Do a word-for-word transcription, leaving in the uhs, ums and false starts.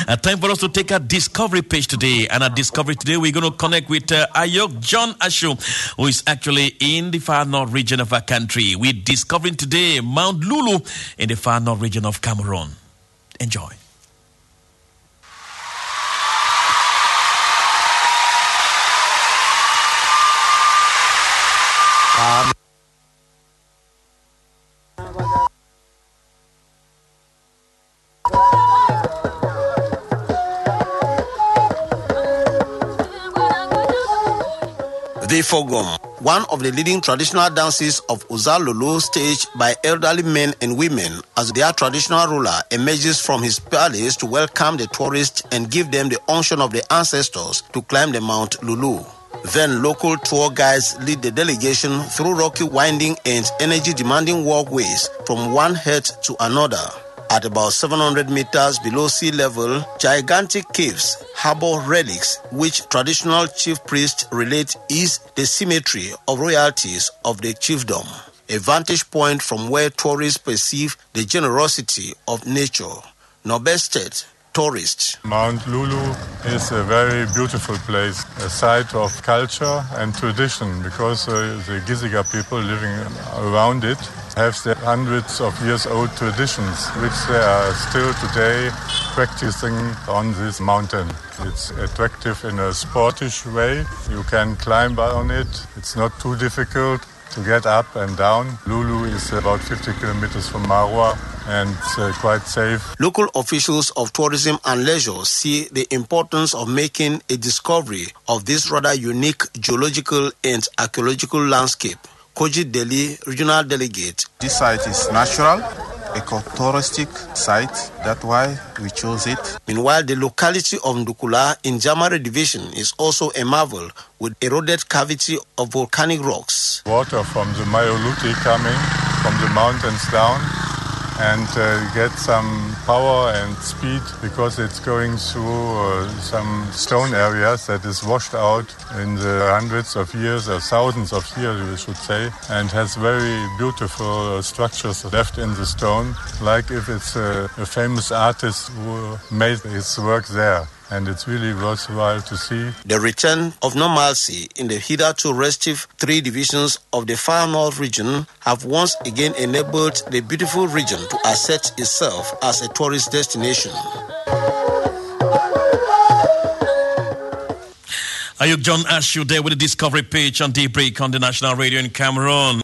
Uh, time for us to take a discovery page today. And at Discovery today, we're going to connect with uh, Ayok John Ashu, who is actually in the far north region of our country. We're discovering today Mount Lulu in the far north region of Cameroon. Enjoy. Um. The Fogom, one of the leading traditional dances of Uza Lulu, staged by elderly men and women as their traditional ruler emerges from his palace to welcome the tourists and give them the unction of the ancestors to climb the Mount Lulu. Then local tour guides lead the delegation through rocky, winding and energy-demanding walkways from one head to another. At about seven hundred meters below sea level, gigantic caves harbor relics which traditional chief priests relate is the symmetry of royalties of the chiefdom, a vantage point from where tourists perceive the generosity of nature. Norbert State, tourist. Mount Lulu is a very beautiful place, a site of culture and tradition, because uh, the Giziga people living around it have their hundreds of years old traditions, which they are still today practicing on this mountain. It's attractive in a sportish way. You can climb on it. It's not too difficult to get up and down. Lulu is about fifty kilometers from Marwa and uh, quite safe. Local officials of tourism and leisure see the importance of making a discovery of this rather unique geological and archaeological landscape. Koji Deli, regional delegate. This site is natural, eco-touristic site. That's why we chose it. Meanwhile, the locality of Ndukula in Jamare division is also a marvel with eroded cavity of volcanic rocks. Water from the Mayoluti coming from the mountains down and uh, get some power and speed because it's going through uh, some stone areas that is washed out in the hundreds of years or thousands of years, we should say, and has very beautiful uh, structures left in the stone, like if it's a, a famous artist who made his work there. And it's really worthwhile to see. The return of normalcy in the hitherto restive three divisions of the far north region have once again enabled the beautiful region to assert itself as a tourist destination. Ayok John Ashu there with the Discovery page on Daybreak on the National Radio in Cameroon.